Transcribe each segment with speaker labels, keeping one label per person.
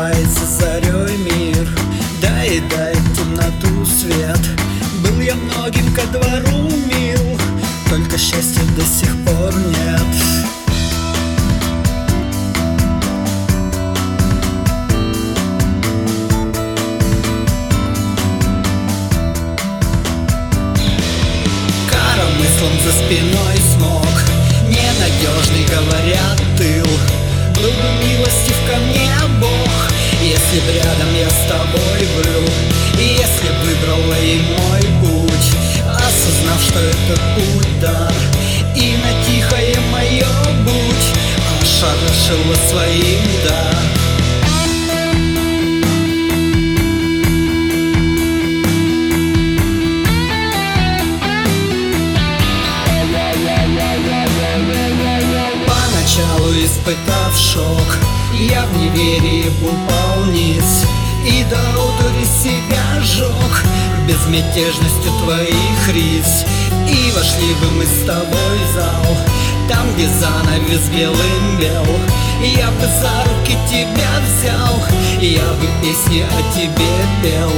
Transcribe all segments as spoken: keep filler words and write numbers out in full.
Speaker 1: заливается зарей мир, доедает темноту свет. Был я многим ко двору мил, только счастья до сих пор нет. Коромыслом за спиной смог, ненадежный, говорят, тыл. Был бы милостив ко мне Бог, если б рядом я с тобой был, и если б выбрала и мой путь, осознав, что этот путь дар, и на тихое мое будь ошарашила своим да. Поначалу испытав шок, я в неверии упал вниз, и до одури себя жег безмятежностью твоих рис. И вошли бы мы с тобой в зал, там, где занавес белым бел, я бы за руки тебя взял, я бы песни о тебе пел.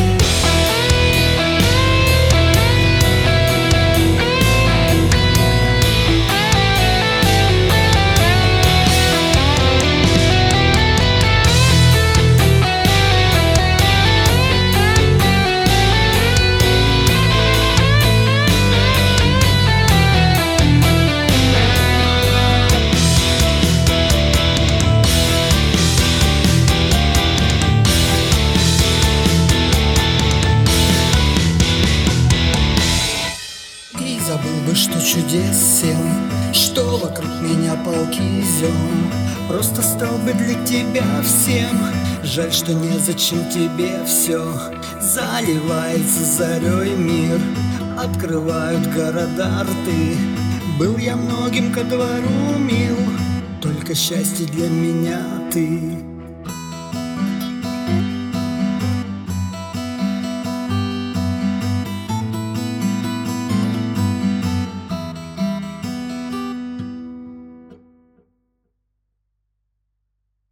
Speaker 1: Забыл бы, что чудес семь, что вокруг меня полки зем. Просто стал бы для тебя всем. Жаль, что незачем тебе все. Заливается зарей мир, открывают города рты. Был я многим ко двору мил, только счастье для меня ты.